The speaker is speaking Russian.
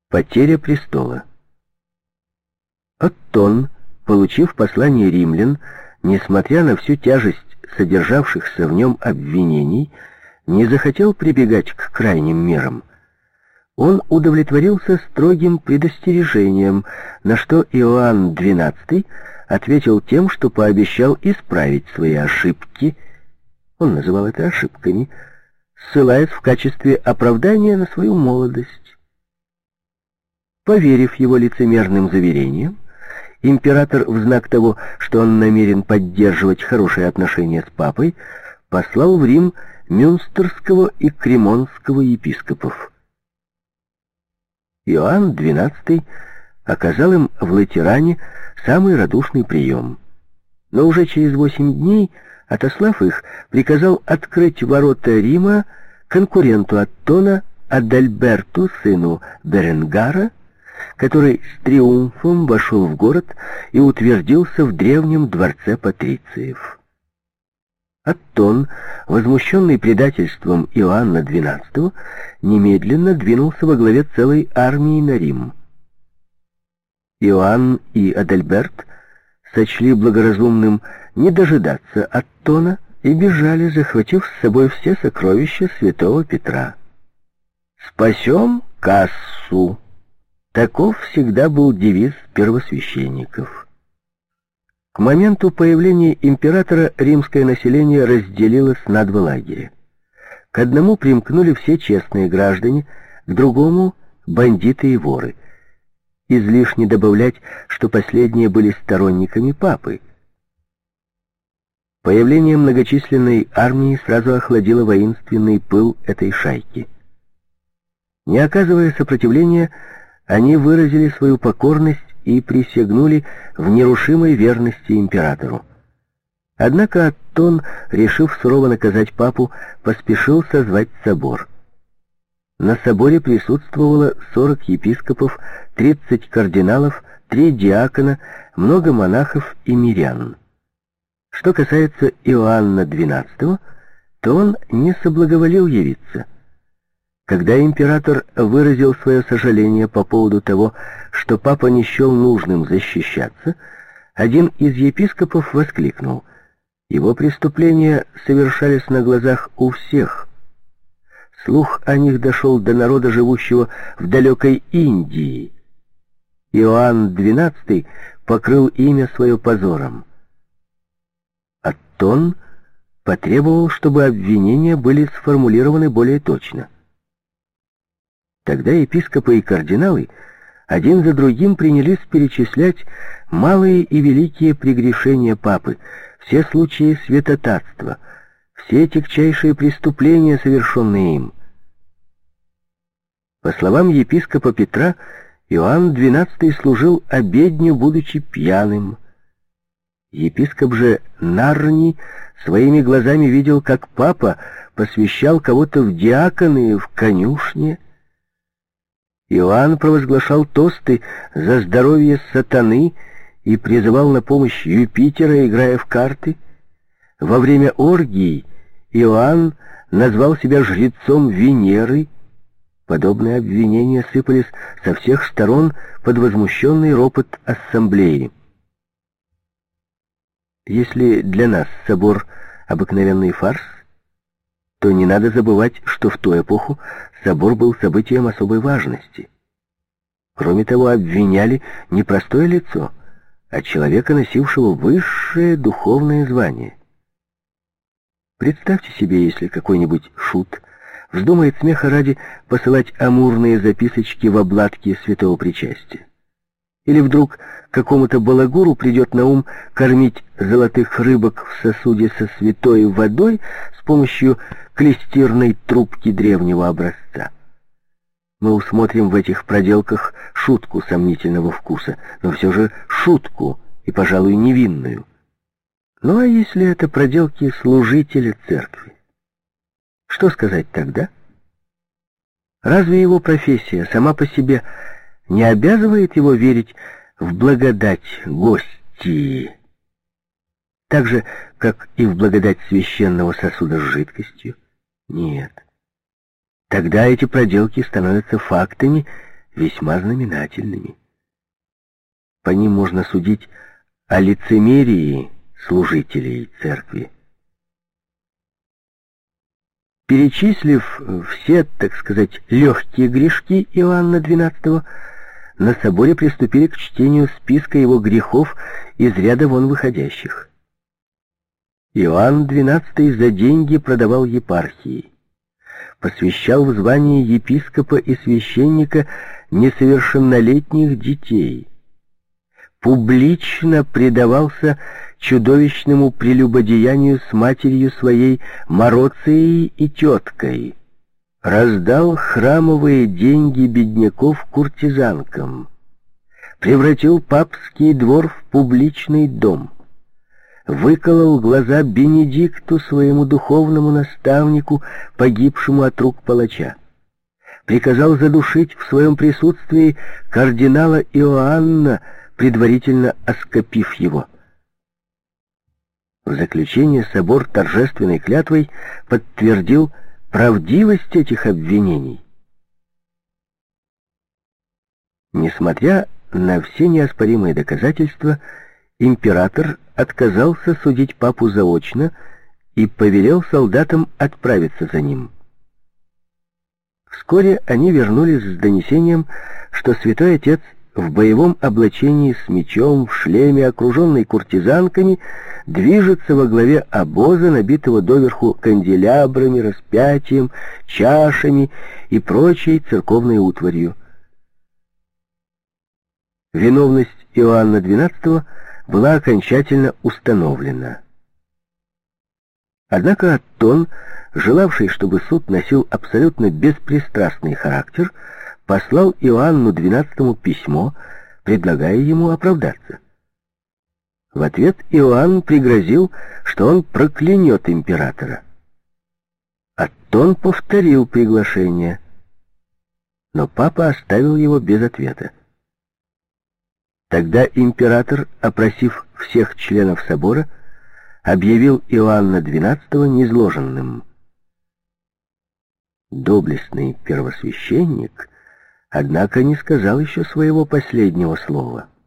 Потеря престола. Оттон, получив послание римлян, несмотря на всю тяжесть содержавшихся в нем обвинений, не захотел прибегать к крайним мерам. Он удовлетворился строгим предостережением, на что Иоанн XII ответил тем, что пообещал исправить свои ошибки, он называл это ошибками, ссылаясь в качестве оправдания на свою молодость. Поверив его лицемерным заверениям, император, в знак того, что он намерен поддерживать хорошие отношения с папой, послал в Рим мюнстерского и кремонского епископов. Иоанн XII оказал им в Латеране самый радушный прием, но уже через 8 дней, отослав их, приказал открыть ворота Рима конкуренту Оттона Адальберту, сыну Беренгара, который с триумфом вошел в город и утвердился в древнем дворце патрициев. Оттон, возмущенный предательством Иоанна XII, немедленно двинулся во главе целой армии на Рим. Иоанн и Адальберт сочли благоразумным не дожидаться Оттона и бежали, захватив с собой все сокровища святого Петра. «Спасем кассу!» Таков всегда был девиз первосвященников. К моменту появления императора римское население разделилось на два лагеря. К одному примкнули все честные граждане, к другому — бандиты и воры. Излишне добавлять, что последние были сторонниками папы. Появление многочисленной армии сразу охладило воинственный пыл этой шайки. Не оказывая сопротивления, они выразили свою покорность и присягнули в нерушимой верности императору. Однако Оттон, решив сурово наказать папу, поспешил созвать собор. На соборе присутствовало 40 епископов, 30 кардиналов, 3 диакона, много монахов и мирян. Что касается Иоанна XII, то он не соблаговолил явиться. Когда император выразил свое сожаление по поводу того, что папа не счел нужным защищаться, один из епископов воскликнул: «Его преступления совершались на глазах у всех. Слух о них дошел до народа, живущего в далекой Индии. Иоанн XII покрыл имя свое позором». Оттон потребовал, чтобы обвинения были сформулированы более точно. Тогда епископы и кардиналы один за другим принялись перечислять малые и великие прегрешения папы, все случаи святотатства, все тягчайшие преступления, совершенные им. По словам епископа Петра, Иоанн XII служил обедню, будучи пьяным. Епископ же Нарни своими глазами видел, как папа посвящал кого-то в диаконы в конюшне. Иоанн провозглашал тосты за здоровье сатаны и призывал на помощь Юпитера, играя в карты. Во время оргии Иоанн назвал себя жрецом Венеры. Подобные обвинения сыпались со всех сторон под возмущенный ропот ассамблеи. Если для нас собор — обыкновенный фарс, то не надо забывать, что в ту эпоху собор был событием особой важности. Кроме того, обвиняли не простое лицо, а человека, носившего высшее духовное звание. Представьте себе, если какой-нибудь шут вздумает смеха ради посылать амурные записочки в обладке святого причастия. Или вдруг какому-то балагуру придет на ум кормить золотых рыбок в сосуде со святой водой с помощью клестирной трубки древнего образца. Мы усмотрим в этих проделках шутку сомнительного вкуса, но все же шутку, и, пожалуй, невинную. Ну а если это проделки служителя церкви? Что сказать тогда? Разве его профессия сама по себе не обязывает его верить в благодать гостии, так же, как и в благодать священного сосуда с жидкостью? Нет. Тогда эти проделки становятся фактами, весьма знаменательными. По ним можно судить о лицемерии служителей церкви. Перечислив все, так сказать, легкие грешки Иоанна XII, на соборе приступили к чтению списка его грехов из ряда вон выходящих. Иоанн XII за деньги продавал епархии, посвящал в звание епископа и священника несовершеннолетних детей, публично предавался чудовищному прелюбодеянию с матерью своей Мороцией и теткой, раздал храмовые деньги бедняков куртизанкам, превратил папский двор в публичный дом, выколол глаза Бенедикту, своему духовному наставнику, погибшему от рук палача, приказал задушить в своем присутствии кардинала Иоанна, предварительно оскопив его. В заключение собор торжественной клятвой подтвердил правдивость этих обвинений. Несмотря на все неоспоримые доказательства, император отказался судить папу заочно и повелел солдатам отправиться за ним. Вскоре они вернулись с донесением, что святой отец в боевом облачении с мечом, в шлеме, окруженный куртизанками, движется во главе обоза, набитого доверху канделябрами, распятием, чашами и прочей церковной утварью. Виновность Иоанна XII была окончательно установлена. Однако Аттон, желавший, чтобы суд носил абсолютно беспристрастный характер, послал Иоанну XII письмо, предлагая ему оправдаться. В ответ Иоанн пригрозил, что он проклянет императора. Аттон повторил приглашение, но папа оставил его без ответа. Тогда император, опросив всех членов собора, объявил Иоанна XII низложенным. Доблестный первосвященник, однако, не сказал еще своего последнего слова.